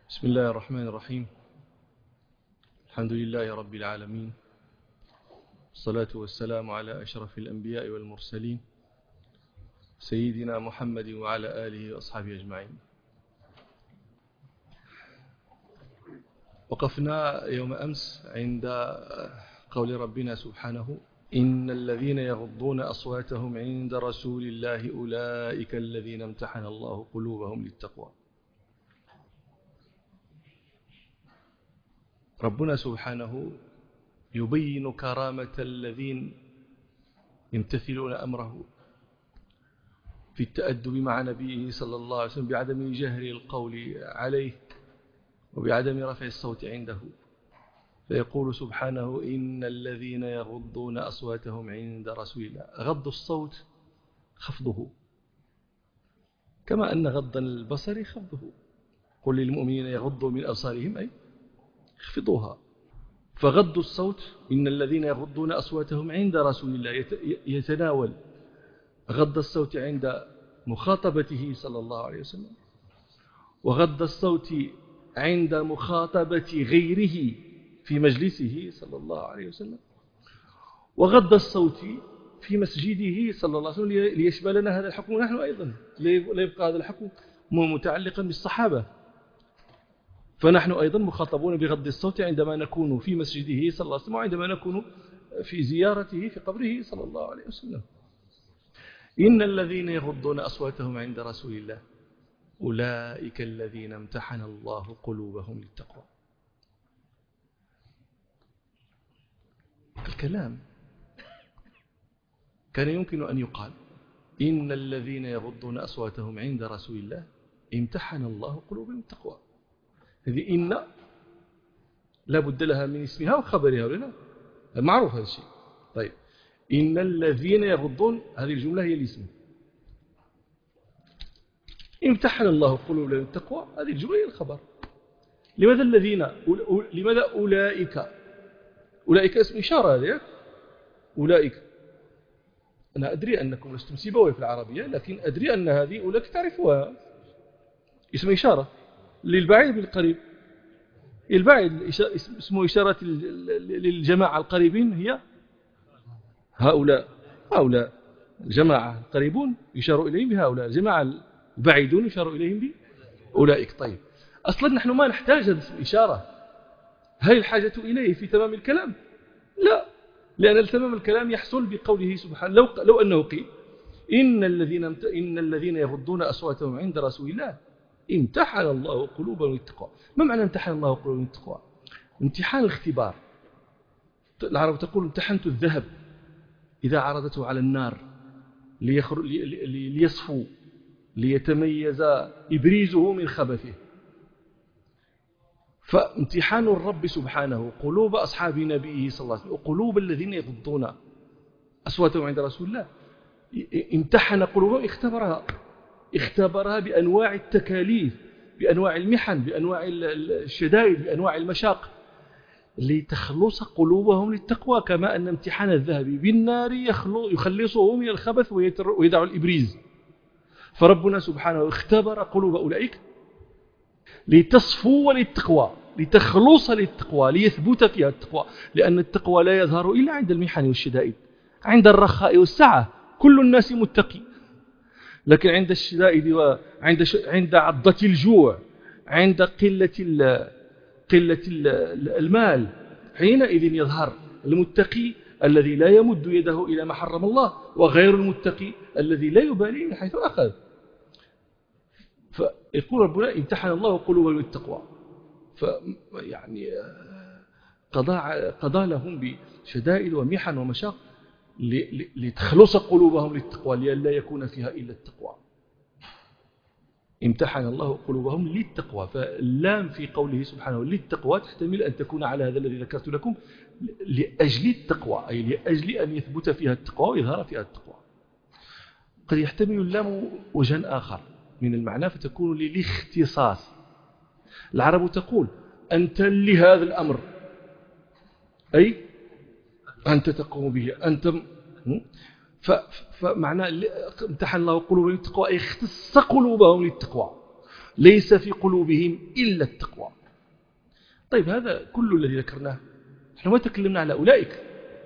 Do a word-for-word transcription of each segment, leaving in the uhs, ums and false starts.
بسم الله الرحمن الرحيم. الحمد لله رب العالمين، الصلاة والسلام على أشرف الأنبياء والمرسلين سيدنا محمد وعلى آله وأصحابه أجمعين. وقفنا يوم أمس عند قول ربنا سبحانه: إن الذين يغضون أصواتهم عند رسول الله أولئك الذين امتحن الله قلوبهم للتقوى. ربنا سبحانه يبين كرامة الذين يمتثلون أمره في التأدب مع نبيه صلى الله عليه وسلم بعدم جهر القول عليه وبعدم رفع الصوت عنده، فيقول سبحانه: إن الذين يغضون أصواتهم عند رسول الله. غض الصوت خفضه، كما أن غض البصر خفضه. قل للمؤمنين يغضوا من أبصارهم أي اخفضوها. فغض الصوت، إن الذين يغضون أصواتهم عند رسول الله، يتناول غض الصوت عند مخاطبته صلى الله عليه وسلم، وغض الصوت عند مخاطبة غيره في مجلسه صلى الله عليه وسلم، وغض الصوت في مسجده صلى الله عليه وسلم ليشملنا هذا الحكم نحن أيضا، لا يبقى هذا الحكم متعلقا بالصحابة، فنحن أيضا مخاطبون بغض الصوت عندما نكون في مسجده صلى الله عليه وسلم وعندما نكون في زيارته في قبره صلى الله عليه وسلم. إن الذين يغضون أصواتهم عند رسول الله أولئك الذين امتحن الله قلوبهم للتقوى. الكلام كان يمكن أن يقال: إن الذين يغضون أصواتهم عند رسول الله امتحن الله قلوبهم للتقوى. هذه إن لا بد لها من اسمها وخبرها، ولا لا؟ معروف هذا الشيء. طيب، إن الذين يغضون، هذه الجملة هي الاسم. امتحن الله قلوبهم للتقوى، هذه الجملة هي الخبر. لماذا الذين؟ لماذا أولئك؟ أولئك اسم إشارة هذه. أولئك، أنا أدري أنكم لستم سيبويه في العربية، لكن أدري أن هذه أولئك تعرفوها، اسم إشارة للبعيد بالقريب. البعيد اسمه إشارة للجماعة القريبين هي هؤلاء. هؤلاء الجماعة القريبون يشار إليهم بهؤلاء، الجماعة البعيدون يشار إليهم بأولئك. طيب، أصلا نحن ما نحتاج هذا اسم إشارة. هل الحاجة إليه في تمام الكلام؟ لا، لأن تمام الكلام يحصل بقوله سبحانه. لو, لو أنه قيل إن الذين, إن الذين يغضون أصواتهم عند رسول الله امتحن الله قلوبهم للتقوى. ما معنى امتحن الله قلوبهم للتقوى؟ امتحان الاختبار. العرب تقول: امتحنت الذهب إذا عرضته على النار ليصفو ليتميز إبريزه من خبثه. فامتحان الرب سبحانه قلوب أصحاب نبيه صلى الله عليه وسلم وقلوب الذين يغضون أصواتهم عند رسول الله، امتحن قلوبهم، اختبرها اختبرها بأنواع التكاليف، بأنواع المحن، بأنواع الشدائد، بأنواع المشاق، لتخلص قلوبهم للتقوى. كما أن امتحان الذهب بالنار يخلصه من الخبث ويدع الإبريز. فربنا سبحانه اختبر قلوب أولئك لتصفو للتقوى، لتخلص للتقوى، ليثبت فيها التقوى. لأن التقوى لا يظهر إلا عند المحن والشدائد. عند الرخاء والسعة كل الناس متقي، لكن عند الشدائد وعند عند عضة الجوع، عند قلة قلة المال، حينئذ يظهر المتقي الذي لا يمد يده إلى ما حرم الله، وغير المتقي الذي لا يبالي من حيث أخذ. فيقول ربنا: امتحن الله قلوبهم للتقوى. فيعني قضى قضى لهم بشدائد ومحن ومشاق لتخلص قلوبهم للتقوى، لئلا يكون فيها إلا التقوى. امتحن الله قلوبهم للتقوى. فاللام في قوله سبحانه للتقوى تحتمل أن تكون على هذا الذي ذكرت لكم، لأجل التقوى، أي لأجل أن يثبت فيها التقوى ويظهر فيها التقوى. قد يحتمل اللام وجها آخر من المعنى، فتكون للاختصاص. العرب تقول: أنت لهذا الأمر، أي أنت تقوم به، أنت. فمعنى امتحن الله قلوبهم للتقوى أي اختص قلوبهم للتقوى. ليس في قلوبهم إلا التقوى. طيب هذا كل الذي ذكرناه، نحن ما تكلمنا على أولئك.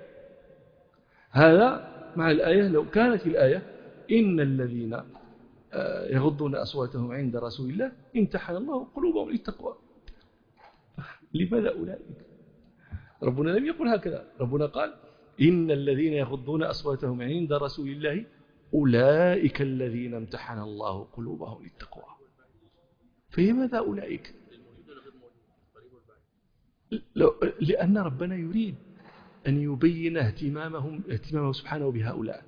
هذا مع الآية، لو كانت الآية إن الذين يغضون أصواتهم عند رسول الله امتحن الله قلوبهم للتقوى. لماذا أولئك؟ ربنا لم يقل هكذا، ربنا قال إن الذين يغضون أصواتهم عند رسول الله أولئك الذين امتحن الله قلوبهم للتقوى. فلماذا أولئك؟ لأن ربنا يريد أن يبين اهتمامهم اهتمامه سبحانه بهؤلاء،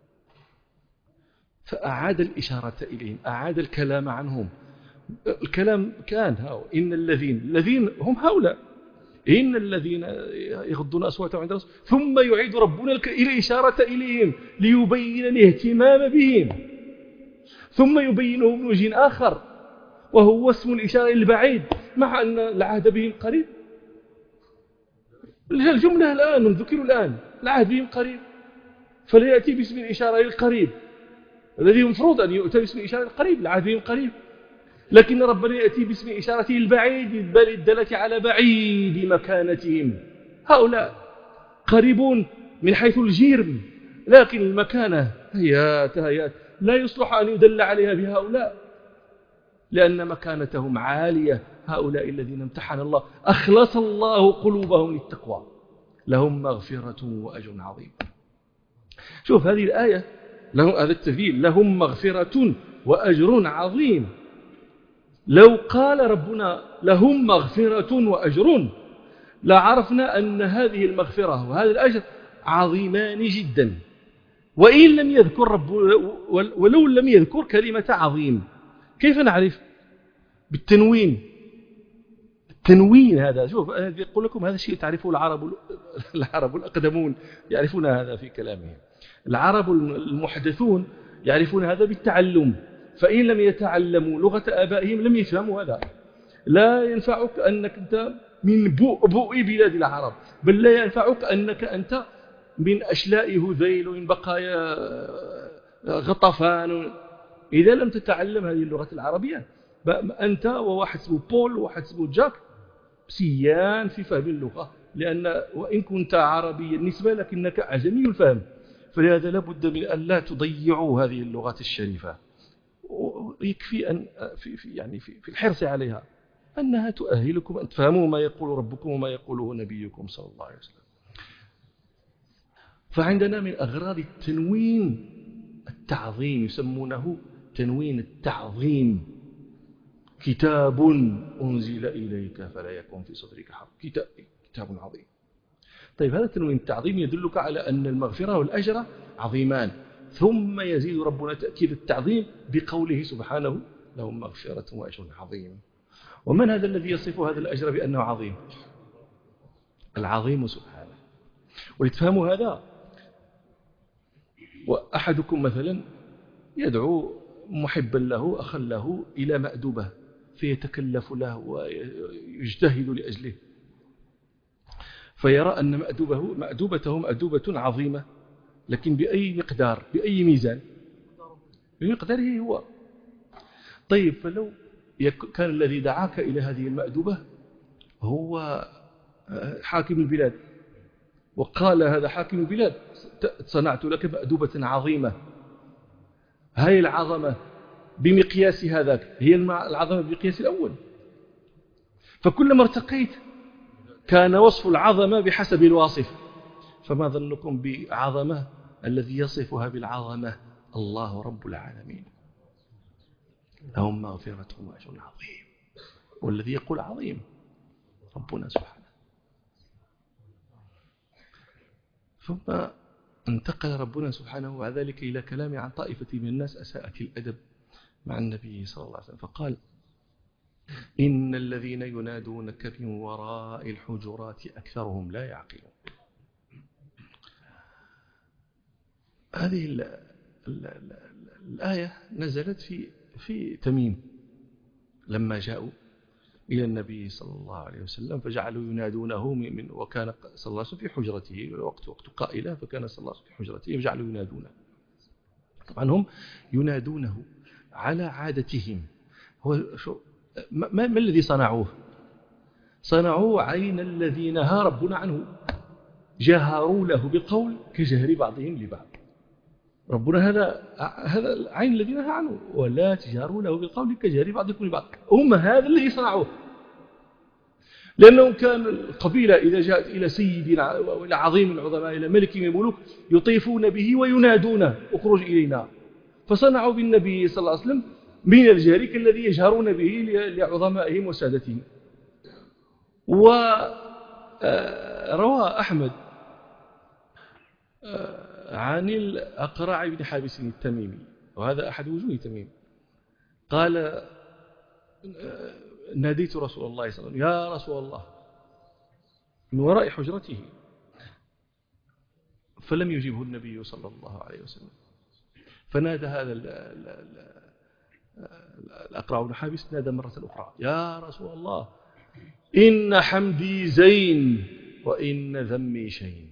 فأعاد الإشارة إليهم، أعاد الكلام عنهم. الكلام كان هاو إن الذين الذين هم هؤلاء، إن الذين يغضون أصواتهم عند الرسول، ثم يعيد ربنا إلى إشارة إليهم ليبين الاهتمام بهم، ثم يبينه من وجه آخر وهو اسم الإشارة البعيد، مع أن العهد بهم قريب. الجملة الآن نذكر الآن العهد بهم قريب، فلا يأتي باسم الإشارة القريب الذي مفروض أن يؤتى باسم الإشارة القريب، العهد بهم قريب، لكن ربنا يأتي باسم إشارته البعيد، بل الدالة على بعيد مكانتهم. هؤلاء قريبون من حيث الجرم، لكن المكانة هيات هيات لا يصلح أن يدل عليها بهؤلاء، لأن مكانتهم عالية. هؤلاء الذين امتحن الله أخلص الله قلوبهم للتقوى لهم مغفرة وأجر عظيم. شوف هذه الآية، هذا التذييل لهم مغفرة وأجر عظيم. لو قال ربنا لهم مغفرة وأجر لعرفنا أن هذه المغفرة وهذا الأجر عظيمان جدا، وإن لم يذكر رب ولو لم يذكر كلمة عظيم. كيف نعرف؟ بالتنوين. التنوين هذا، شوف أنا أقول لكم هذا الشيء تعرفه العرب العرب الأقدمون يعرفون هذا في كلامهم. العرب المحدثون يعرفون هذا بالتعلم، فإن لم يتعلموا لغة آبائهم لم يفهموا هذا. لا ينفعك أنك أنت من بؤبؤ بلاد العرب، بل لا ينفعك أنك أنت من أشلاء هذيل ومن بقايا غطفان. إذا لم تتعلم هذه اللغة العربية أنت وواحد اسمه بول وواحد اسمه جاك سيان في فهم اللغة، لأن وإن كنت عربيا نسبة لكنك أعجمي الفهم، فلهذا لابد من أن لا تضيعوا هذه اللغات الشريفة. ويكفي أن في في يعني في, في الحرص عليها أنها تؤهلكم أن تفهموا ما يقول ربكم وما يقوله نبيكم صلى الله عليه وسلم. فعندنا من أغراض التنوين التعظيم، يسمونه تنوين التعظيم. كتاب أنزل إليك فلا يكن في صدرك حرج، كتاب, كتاب عظيم. طيب هذا التنوين التعظيم يدلك على أن المغفرة والأجر عظيمان، ثم يزيد ربنا تأكيد التعظيم بقوله سبحانه لهم مغفرة وأجر عظيم. ومن هذا الذي يصف هذا الأجر بأنه عظيم؟ العظيم سبحانه. ولتفهموا هذا، وأحدكم مثلا يدعو محبا له أخا له إلى مأدوبة فيتكلف له ويجتهد لأجله، فيرى أن مأدوبه مأدوبته مأدوبة عظيمة، لكن بأي مقدار، بأي ميزان؟ بمقداره هو. طيب فلو كان الذي دعاك إلى هذه المأدوبة هو حاكم البلاد، وقال هذا حاكم البلاد صنعت لك مأدوبة عظيمة، هاي العظمة بمقياس هذاك هي العظمة بمقياس الأول، فكلما ارتقيت كان وصف العظمة بحسب الواصف. فما ظنكم بعظمة الذي يصفها بالعظمة الله رب العالمين. لهم مغفرة وأجر عظيم، والذي يقول عظيم ربنا سبحانه. ثم انتقل ربنا سبحانه وعلى ذلك إلى كلام عن طائفة من الناس أساءت الأدب مع النبي صلى الله عليه وسلم، فقال إن الذين ينادونك من وراء الحجرات أكثرهم لا يعقلون. هذه ال ال ال الآية نزلت في في تميم لما جاءوا إلى النبي صلى الله عليه وسلم فجعلوا ينادونه من وكان صلى الله عليه وسلم في حجرته، وقت وقت قائلة فكان صلى الله عليه وسلم في حجرته فجعلوا ينادونه. طبعا هم ينادونه على عادتهم، هو شو ما, ما الذي صنعوه؟ صنعوا عين الذي نهى ربنا عنه، جهروا له بالقول كجهر بعضهم لبعض. ربنا هذا هذا العين الذي نهى عنه، ولا تجهروا له بالقول كجهر بعضكم لبعض. هم هذا الذي صنعوه، لأنه كان القبيلة إذا جاءت إلى سيد وإلى عظيم العظماء إلى ملك من الملوك يطيفون به وينادونه اخرج إلينا، فصنعوا بالنبي صلى الله عليه وسلم من الجهر كالذي يجهرون به لعظمائهم وسادتهم. وروى أحمد عن الأقرع بن حابس التميمي، وهذا أحد وجوه تميم، قال ناديت رسول الله صلى الله عليه وسلم يا رسول الله من وراء حجرته، فلم يجبه النبي صلى الله عليه وسلم، فنادى هذا الأقرع بن حابس، نادى مرة أخرى يا رسول الله إن حمدي زين وإن ذمي شين.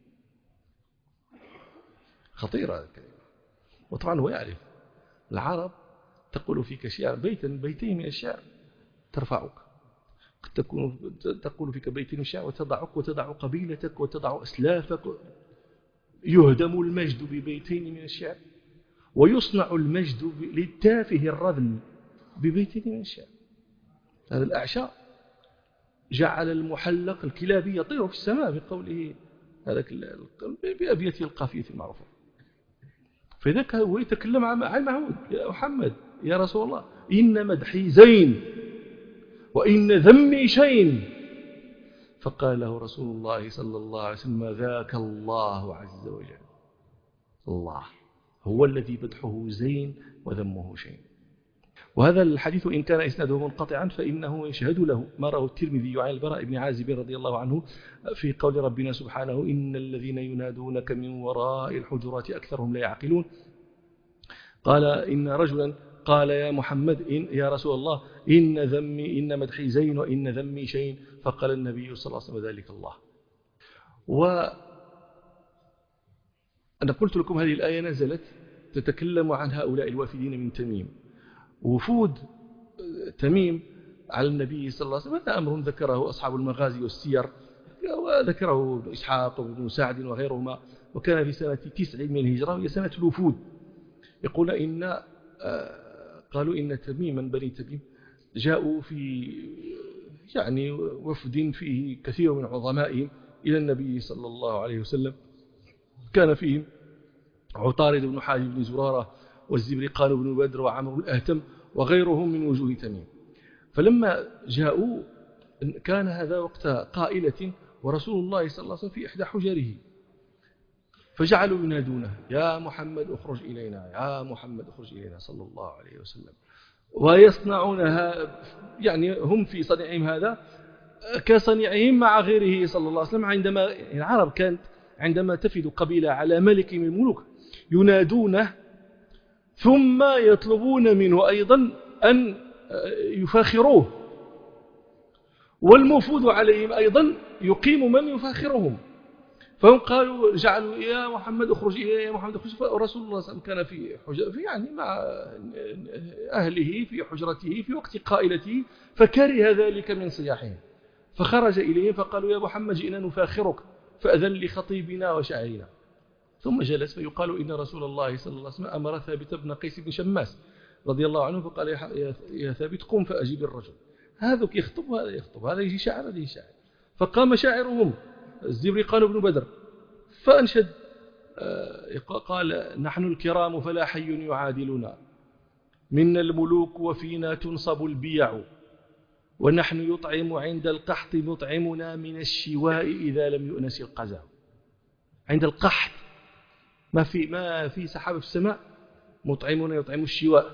خطير هذا الكلام، وطبعا هو يعرف العرب تقول فيك شعر بيتا بيتين من الشعر ترفعك، قد تكون تقول فيك بيتين من الشعر وتضعك وتضع قبيلتك وتضع أسلافك. يهدم المجد ببيتين من الشعر، ويصنع المجد للتافه الرذل ببيتين من الشعر. هذا الأعشى جعل المحلق الكلابي يطير في السماء بقوله هذا بأبيته القافية المعروفة. فذاك هو يتكلم عن معهود يا محمد يا رسول الله إن مدحي زين وإن ذمي شين، فقال له رسول الله صلى الله عليه وسلم ذاك الله عز وجل، الله هو الذي مدحه زين وذمه شين. وهذا الحديث إن كان إسناده منقطعا فإنه يشهد له ما رواه الترمذي عن البراء بن عازب رضي الله عنه في قول ربنا سبحانه إن الذين ينادونك من وراء الحجرات أكثرهم لا يعقلون. قال إن رجلا قال يا محمد إن يا رسول الله إن ذمي إن مدحي زين وإن ذمي شين، فقال النبي صلى الله عليه وسلم ذلك الله. وأنا قلت لكم هذه الآية نزلت تتكلم عن هؤلاء الوافدين من تميم. وفود تميم على النبي صلى الله عليه وسلم هذا أمر ذكره أصحاب المغازي والسير، وذكره ابن إسحاق وابن سعد وغيرهما، وكان في سنة تسع من الهجرة وهي سنة الوفود. يقول إن قالوا إن تميما بني تميم جاءوا في يعني وفد فيه كثير من عظمائهم إلى النبي صلى الله عليه وسلم، كان فيهم عطارد بن حاجب بن زرارة والزبرقان بن بدر وعمر الأهتم وغيرهم من وجوه تميم. فلما جاءوا كان هذا وقت قائلة ورسول الله صلى الله عليه وسلم في إحدى حجره، فجعلوا ينادونه يا محمد اخرج إلينا يا محمد اخرج إلينا صلى الله عليه وسلم، ويصنعونها يعني هم في صنيعهم هذا كصنيعهم مع غيره صلى الله عليه وسلم. عندما العرب كانت عندما تفد قبيلة على ملك من الملوك ينادونه ثم يطلبون منه أيضا أن يفاخروه، والمفوض عليهم أيضا يقيم من يفاخرهم. فهم قالوا جعلوا يا محمد اخرج إليه يا محمد اخرج. فرسول الله صلى الله عليه وسلم كان في في يعني مع أهله في حجرته في وقت قائلته، فكره ذلك من صياحهم، فخرج إليهم فقالوا يا محمد جئنا نفاخرك فأذن لخطيبنا وشاعرنا. ثم جلس، فيقال إن رسول الله صلى الله عليه وسلم أمر ثابت بن قيس بن شماس رضي الله عنه فقال يا ثابت قم فأجيب الرجل، هذا يخطب وهذا يخطب، هذا يجي شاعر هذا يجي شاعر. فقام شاعرهم الزبرقان بن بدر فأنشد قال نحن الكرام فلا حي يعادلنا، منا الملوك وفينا تنصب البيع، ونحن يطعم عند القحط يطعمنا من الشواء إذا لم يؤنس القزع. عند القحط ما في ما في سحاب في السماء مطعمنا يطعم الشواء.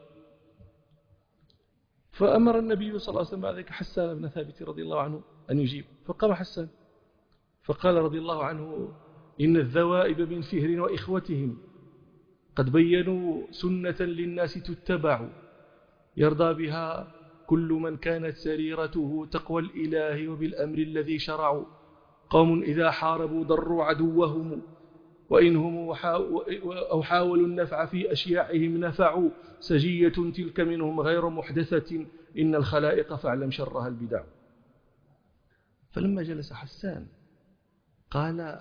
فأمر النبي صلى الله عليه وسلم بعد ذلك حسان بن ثابت رضي الله عنه أن يجيب، فقام حسان فقال رضي الله عنه إن الذوائب من فهر وإخوتهم قد بينوا سنة للناس تتبع، يرضى بها كل من كانت سريرته تقوى الإله وبالأمر الذي شرعوا، قوم إذا حاربوا ضروا عدوهم وإن هم أو حاولوا النفع في أشياعهم نفعوا سجية تلك منهم غير محدثة إن الخلائق فاعلم شرها البدع. فلما جلس حسان قال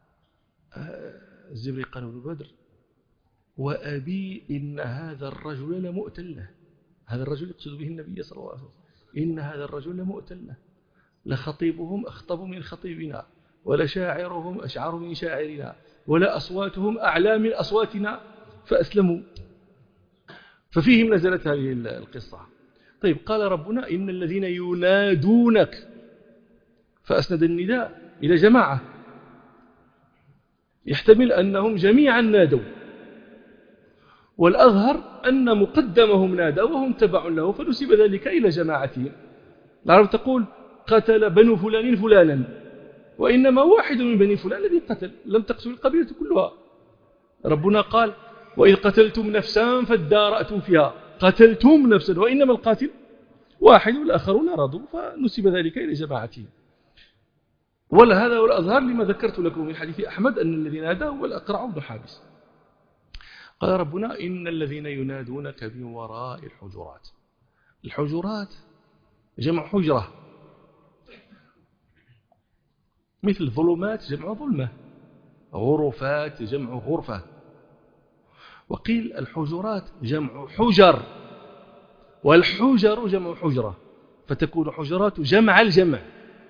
الزبري قال ابن بدر وأبي إن هذا الرجل لمؤتله. هذا الرجل يقصد به النبي صلى الله عليه وسلم. إن هذا الرجل لمؤتله لخطيبهم أخطب من خطيبنا ولشاعرهم أشعر من شاعرنا ولا أصواتهم أعلى من أصواتنا فأسلموا. ففيهم نزلت هذه القصة. طيب قال ربنا إن الذين ينادونك فأسند النداء إلى جماعة يحتمل أنهم جميعا نادوا، والأظهر أن مقدمهم نادوا وهم تبع له فنسب ذلك إلى جماعتهم. العرب تقول قتل بنو فلان فلانا، وإنما واحد من بني فلان الذي قتل، لم تقتل القبيلة كلها. ربنا قال وإذ قتلتم نفسا فادارأتم فيها، قتلتم نفسا وإنما القاتل واحد والآخرون رضوا فنسب ذلك إلى جماعتهم. ولا هذا هو الأظهر لما ذكرت لكم من حديث أحمد أن الذي نادى هو الأقرع بن حابس. قال ربنا إن الذين ينادونك من وراء الحجرات. الحجرات جمع حجرة، مثل ظلمات جمع ظلمة، غرفات جمع غرفة. وقيل الحجرات جمع حجر، والحجر جمع حجرة، فتكون حجرات جمع الجمع.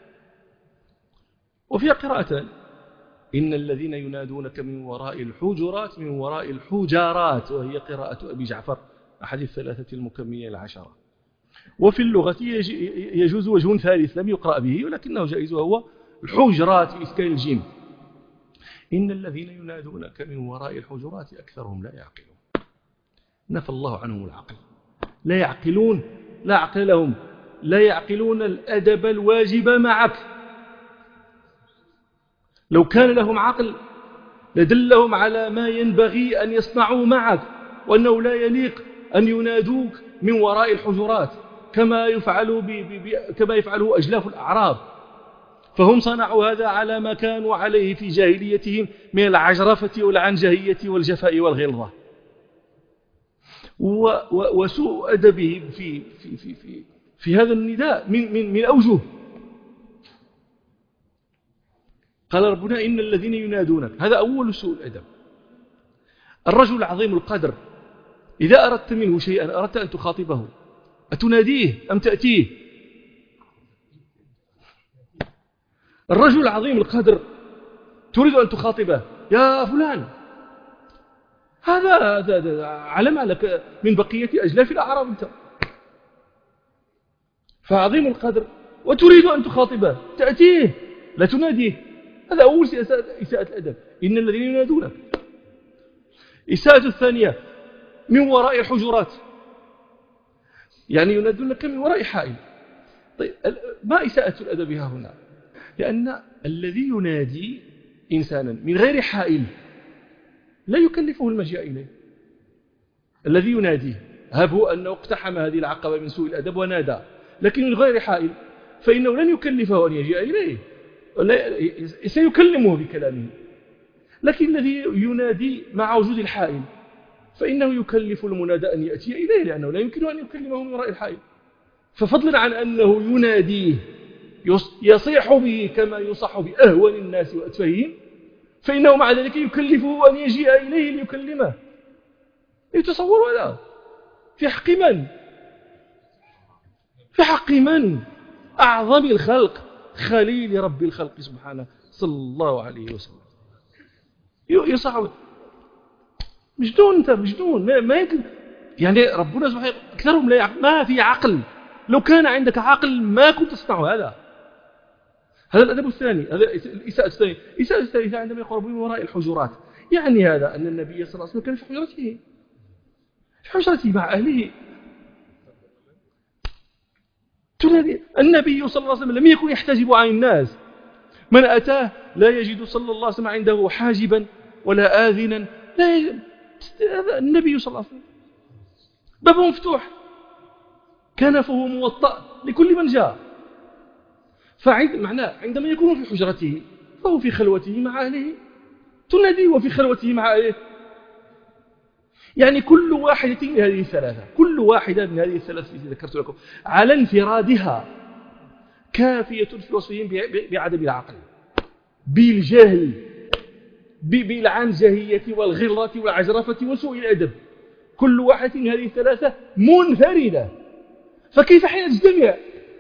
وفي قراءة إن الذين ينادونك من وراء الحجرات من وراء الحجرات، وهي قراءة أبي جعفر أحد الثلاثة المكمية العشرة. وفي اللغة يجوز وجه ثالث لم يقرأ به ولكنه جائز وهو الحجرات بإسكان الجيم. إن الذين ينادونك من وراء الحجرات أكثرهم لا يعقلون. نفى الله عنهم العقل، لا يعقلون، لا عقل لهم، لا يعقلون الأدب الواجب معك. لو كان لهم عقل لدلهم على ما ينبغي أن يصنعوا معك، وأنه لا يليق أن ينادوك من وراء الحجرات كما يفعل ب... ب... كما يفعله أجلاف الأعراب. فهم صنعوا هذا على ما كانوا عليه في جاهليتهم من العجرفة والعنجهية والجفاء والغلظة و... و... وسوء أدبهم في في في في, في هذا النداء من من من أوجه. قال ربنا إن الذين ينادونك، هذا أول سوء الأدب. الرجل عظيم القدر إذا أردت منه شيئا أردت أن تخاطبه أتناديه أم تأتيه؟ الرجل عظيم القدر تريد أن تخاطبه يا فلان، هذا, هذا علم لك من بقية أجلاف الأعراب أنت، فعظيم القدر وتريد أن تخاطبه تأتيه لا تناديه. هذا أول إساءة الأدب، إن الذين ينادونك. إساءة الثانية من وراء الحجرات، يعني ينادونك من وراء حائل. طيب ما إساءة الأدب ها هنا؟ لأن الذي ينادي إنسانا من غير حائل لا يكلفه المجيء إليه. الذي يناديه هبه أنه اقتحم هذه العقبة من سوء الأدب ونادى، لكن من غير حائل فإنه لن يكلفه أن يجيء إليه، سيكلمه بكلامه. لكن الذي ينادي مع وجود الحائل فإنه يكلف المنادى أن يأتي إليه، لأنه لا يمكن أن يكلمه من وراء الحائل. ففضلا عن أنه يناديه يصيح به كما يصح بأهون الناس وأتفههم، فإنه مع ذلك يكلفه أن يجيء إليه ليكلمه. يتصور هذا في حق من؟ في حق من؟ أعظم الخلق، خليل رب الخلق سبحانه صلى الله عليه وسلم. يصح مجنون، أنت مجنون، ما يمكن. يعني ربنا سبحانه أكثرهم لا يعقل، ما في عقل. لو كان عندك عقل ما كنت تصنع هذا. هذا الأدب الثاني، هذا الإساءة الثانية. الإساءة الثالثة عندما يقرب من وراء الحجرات، يعني هذا أن النبي صلى الله عليه وسلم كان في حجرته في حجرته مع أهله. النبي صلى الله عليه وسلم لم يكن يحتجب عن الناس، من أتاه لا يجد صلى الله عليه وسلم عنده حاجبا ولا آذنا، لا يجد. النبي صلى الله عليه وسلم بابه مفتوح، كنفه موطأ لكل من جاء. فعند معناه عندما يكون في حجرته فهو في خلوته مع أهله، تنادي وفي خلوته مع إيه؟ يعني كل واحدة من هذه الثلاثة كل واحدة من هذه الثلاثة التي ذكرت لكم على انفرادها كافية في وصفهم بعدم العقل، بالجهل، بالعنجهية والغلة والعجرفة وسوء الأدب. كل واحدة من هذه الثلاثة منفردة، فكيف حين تجتمع؟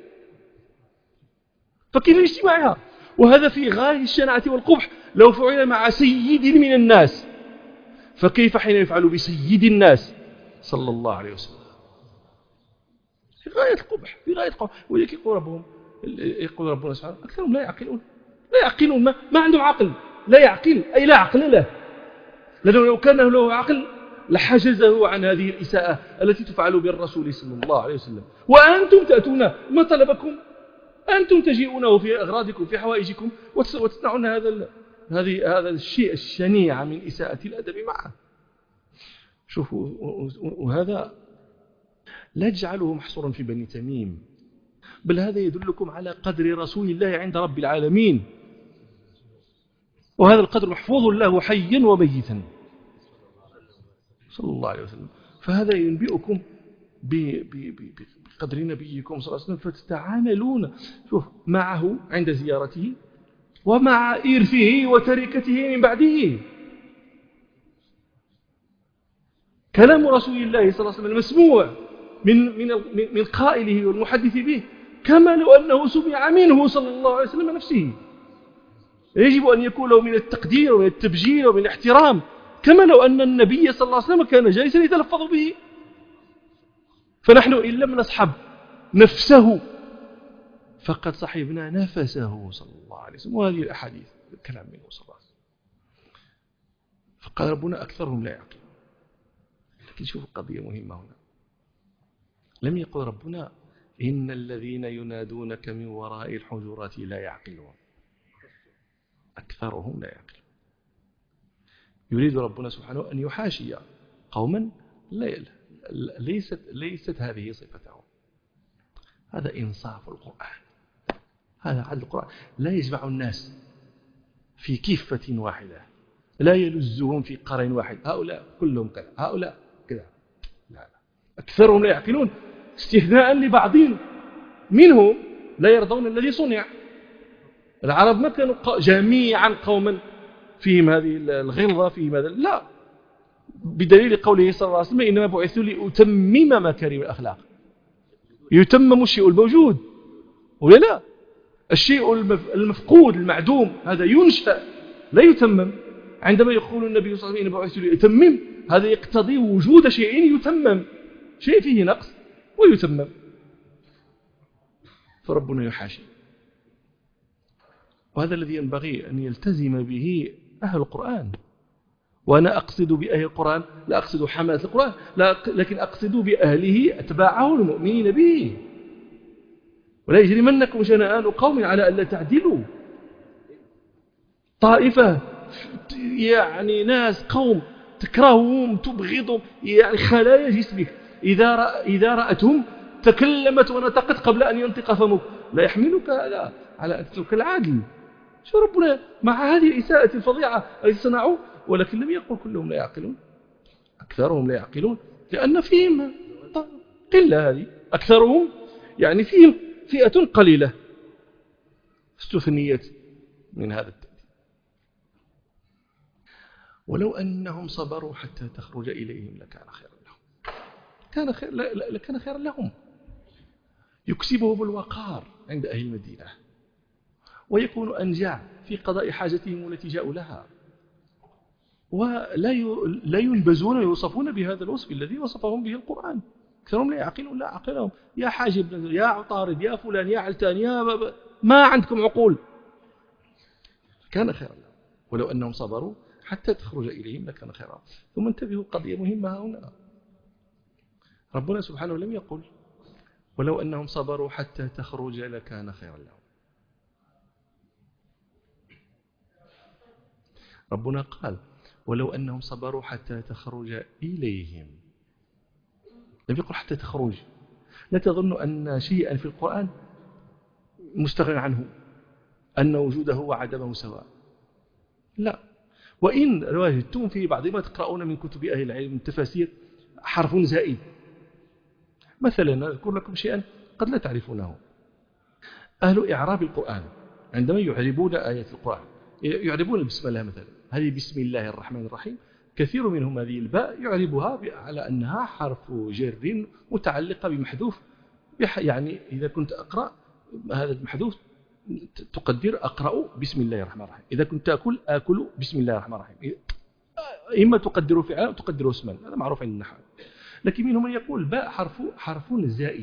فكيف اجتماعها؟ وهذا في غاية الشناعة والقبح لو فعل مع سيد من الناس، فكيف حين يفعل بسيد الناس صلى الله عليه وسلم؟ في غاية القبح، في غاية القبح. ولذلك يقول ربهم يقول ربنا سبحانه أكثرهم لا يعقلون، لا يعقلون، ما, ما عندهم عقل، لا يعقل أي لا عقل له، لأنه لو كان له عقل لحجزه عن هذه الإساءة التي تفعل بالرسول صلى الله عليه وسلم. وأنتم تأتون ما طلبكم، أنتم تجيئونه في أغراضكم في حوائجكم وتصنعون هذا هذه هذا الشيء الشنيع من إساءة الأدب معه. شوفوا، وهذا لا تجعله محصورا في بني تميم، بل هذا يدلكم على قدر رسول الله عند رب العالمين، وهذا القدر محفوظ له حيا وميتا صلى الله عليه وسلم. فهذا ينبئكم بقدر نبيكم صلى الله عليه وسلم، فتتعاملون شوف معه عند زيارته ومع إرثه وتركته من بعده. كلام رسول الله صلى الله عليه وسلم المسموع من من من قائله والمحدث به كما لو أنه سمع منه صلى الله عليه وسلم نفسه. يجب أن يكون له من التقدير ومن التبجيل ومن الاحترام كما لو أن النبي صلى الله عليه وسلم كان جالسا يتلفظ به. فنحن إن لم نصحب نفسه فقد صحبنا نفسه صلى الله عليه وسلم. وهذه الأحاديث الكلام منه صلى الله عليه وسلم. فقال ربنا أكثرهم لا يعقلون. لكن شوف القضية مهمة هنا، لم يقل ربنا إن الذين ينادونك من وراء الحجرات لا يعقلون، أكثرهم لا يعقلون. يريد ربنا سبحانه أن يحاشي قوما لا ليست ليست هذه صفتهم. هذا إنصاف القرآن، هذا عدل القرآن. لا يجمع الناس في كفة واحدة، لا يلزهم في قرن واحد، هؤلاء كلهم كذا هؤلاء كذا، لا لا، أكثرهم لا يعقلون، استثناء لبعضهم منهم لا يرضون الذي صنع. العرب ما كانوا جميعا قوما فيهم هذه الغلظة فيهم هذا، لا، بدليل قوله صلى الله عليه وسلم إنما بعثت لأتمم مكارم الأخلاق. يتمم الشيء الموجود ولا لا؟ الشيء المفقود المعدوم هذا ينشأ لا يتمم. عندما يقول النبي صلى الله عليه وسلم إنما بعثت لأتمم، هذا يقتضي وجود شيء يتمم، شيء فيه نقص ويتمم. فربنا يحاشي، وهذا الذي ينبغي أن يلتزم به أهل القرآن. وأنا أقصد بأهل القرآن لا أقصد حملة القرآن، لكن أقصد بأهله أتباعه المؤمنين به. ولا يجرمنكم شنآن قوم على ألا تعدلوا. طائفة يعني ناس قوم تكرههم تبغضهم، يعني خلايا جسمك إذا رأ إذا رأتهم تكلمت ونطقت قبل أن ينطق فمك، لا يحملك على على أن تترك العدل. شو ربنا مع هذه الإساءة الفظيعة التي صنعوا، ولكن لم يقل كلهم لا يعقلون، أكثرهم لا يعقلون، لأن فيهم قلة. هذه أكثرهم يعني فيهم فئة قليلة استثنيت من هذا التأديب. ولو أنهم صبروا حتى تخرج إليهم لكان خيرا لهم، كان خير لكان خيرا لهم، يكسبهم الوقار عند أهل المدينة، ويكون أنجع في قضاء حاجتهم التي جاءوا لها، ولا لا ينبزون ويوصفون بهذا الوصف الذي وصفهم به القرآن. أكثرهم لا يعقلون، لا عقلهم. يا حاجب، يا عطارد، يا فلان، يا علتان، يا بابا، ما عندكم عقول. كان خيرا لهم ولو أنهم صبروا حتى تخرج إليهم لكان خيرا. ثم انتبهوا قضية مهمة هنا، ربنا سبحانه لم يقل ولو أنهم صبروا حتى تخرج لكان خيرا لهم. ربنا قال ولو أنهم صبروا حتى تخرج إليهم، لم يقل حتى تخرج. لا تظن أن شيئا في القرآن مستغنى عنه، أن وجوده وعدمه سواء، لا. وإن وجدتم في بعض ما تقرؤون من كتب أهل العلم من التفاسير حرف زائد. مثلا أذكر لكم شيئا قد لا تعرفونه. أهل إعراب القرآن عندما يعربون آيات القرآن يعربون بسم الله مثلا، هذه بسم الله الرحمن الرحيم، كثير منهم هذه الباء يعربها على أنها حرف جر متعلقة بمحذوف، يعني إذا كنت أقرأ هذا المحذوف تقدر أقرأ بسم الله الرحمن الرحيم، إذا كنت تأكل آكل بسم الله الرحمن الرحيم، إما تقدر فعلا أو تقدر اسما، هذا معروف عند النحو. لكن منهم من يقول باء حرف حرف زائد،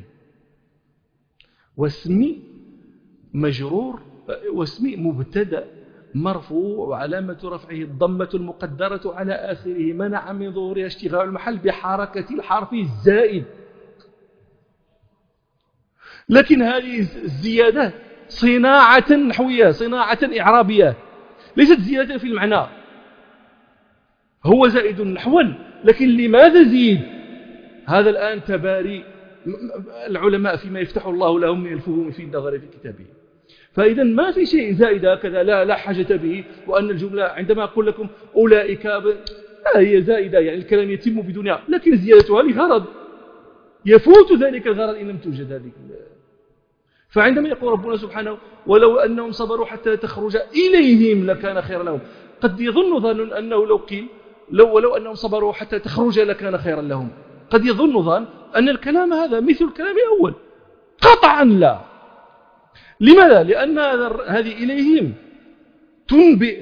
واسم مجرور، واسم مبتدأ مرفوع وعلامة رفعه الضمة المقدرة على آخره منع من ظهورها اشتغال المحل بحركة الحرف الزائد. لكن هذه الزيادة صناعة نحوية، صناعة إعرابية، ليست زيادة في المعنى. هو زائد نحوا، لكن لماذا زيد؟ هذا الآن تباري العلماء فيما يفتح الله لهم من الفهوم في النظر في كتابه. فإذا ما في شيء زائد هكذا، لا لا حاجة به. وأن الجملة عندما أقول لكم أولئك لا هي زائدة، يعني الكلام يتم بدونها، لكن زيادتها لغرض يفوت ذلك الغرض إن لم توجد هذه. فعندما يقول ربنا سبحانه ولو أنهم صبروا حتى تخرج إليهم لكان خيرا لهم، قد يظن ظن أنه لو قيل لو ولو أنهم صبروا حتى تخرج لكان خيرا لهم، قد يظن ظن أن الكلام هذا مثل الكلام الأول. قطعا لا. لماذا؟ لأن هذه إليهم تنبئ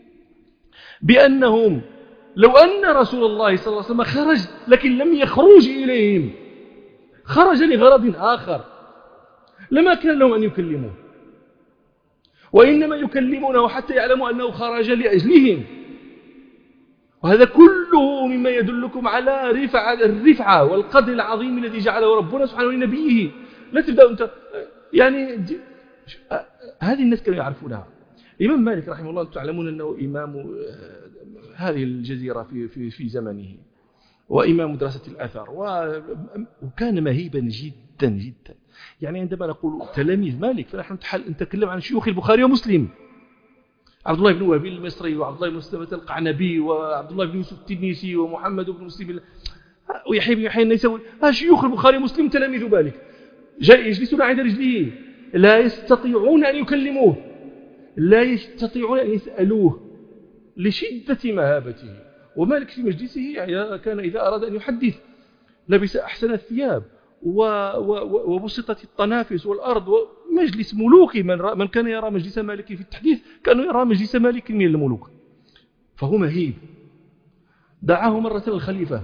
بأنهم لو أن رسول الله صلى الله عليه وسلم خرج لكن لم يخرج إليهم، خرج لغرض آخر، لما كان لهم أن يكلموه، وإنما يكلمونه حتى يعلموا أنه خرج لأجلهم. وهذا كله مما يدلكم على رفعة الرفعة والقدر العظيم الذي جعله ربنا سبحانه لنبيه. لا تبدأ أنت يعني هذه الناس كانوا يعرفونها. الإمام مالك رحمه الله تعلمون أنه إمام هذه الجزيرة في في في زمنه، وإمام مدرسة الأثر، وكان مهيبا جدا جدا. يعني عندما نقول تلاميذ مالك فنحن نتكلم عن شيوخ البخاري ومسلم، عبد الله بن وهب المصري، وعبد الله بن سلمة القعنبي، وعبد الله بن يوسف التنيسي، ومحمد بن مسلم، ويحيى بن يحيى النيسابوري، ها شيوخ البخاري ومسلم تلاميذ مالك، جاء يجلسون عند رجليه، لا يستطيعون أن يكلموه، لا يستطيعون أن يسألوه لشدة مهابته. ومالك في مجلسه يعني كان إذا أراد أن يحدث لبس أحسن الثياب وبسطت الطنافس والأرض، ومجلس ملوكي. من, من كان يرى مجلس مالك في التحديث كانوا يرى مجلس مالك من الملوك. فهو مهيب. دعاه مرة الخليفة،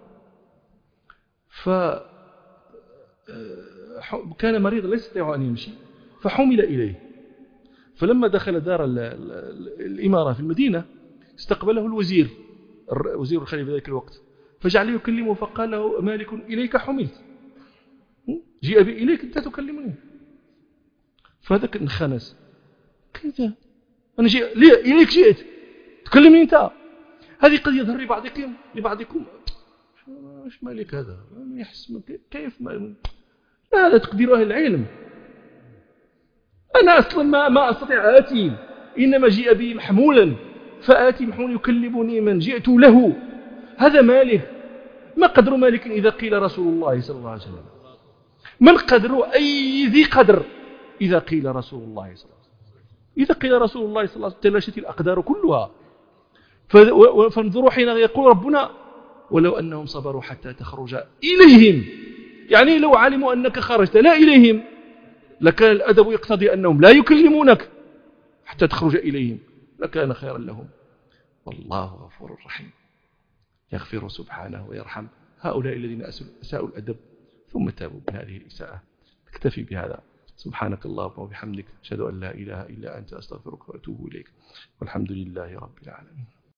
فكان مريضا لا يستطيع أن يمشي، فحمل إليه. فلما دخل دار الإمارة في المدينة استقبله الوزير، وزير الخليفة ذلك الوقت، فجعل يكلمه فقال له مالك إليك حملت، جيء بي إليك أنت تكلمني. فهذاك انخنس، كيف أنا جيء ليه إليك جئت تكلمني أنت؟ هذه قد يظهر لبعضكم لبعضكم ايش مالك هذا يحس كيف ما لا هذا تقدير أهل العلم. أنا أصلا ما ما أستطيع آتي، إنما جيء بي محمولا فآتي محمول يكلمني من جئت له. هذا مالك. ما قدر مالك إذا قيل رسول الله صلى الله عليه وسلم؟ من قدر أي ذي قدر إذا قيل رسول الله صلى الله عليه وسلم؟ إذا قيل رسول الله صلى الله عليه وسلم تلاشت الأقدار كلها. فانظروا حين يقول ربنا ولو أنهم صبروا حتى تخرج إليهم، يعني لو علموا أنك خرجت لا إليهم لكان الأدب يقتضي أنهم لا يكلمونك حتى تخرج إليهم، لكان خيرا لهم. والله غفور رحيم، يغفر سبحانه ويرحم هؤلاء الذين أساءوا الأدب ثم تابوا من هذه الإساءة. اكتفي بهذا. سبحانك اللهم وبحمدك أشهد أن لا إله إلا أنت أستغفرك وأتوب إليك، والحمد لله رب العالمين.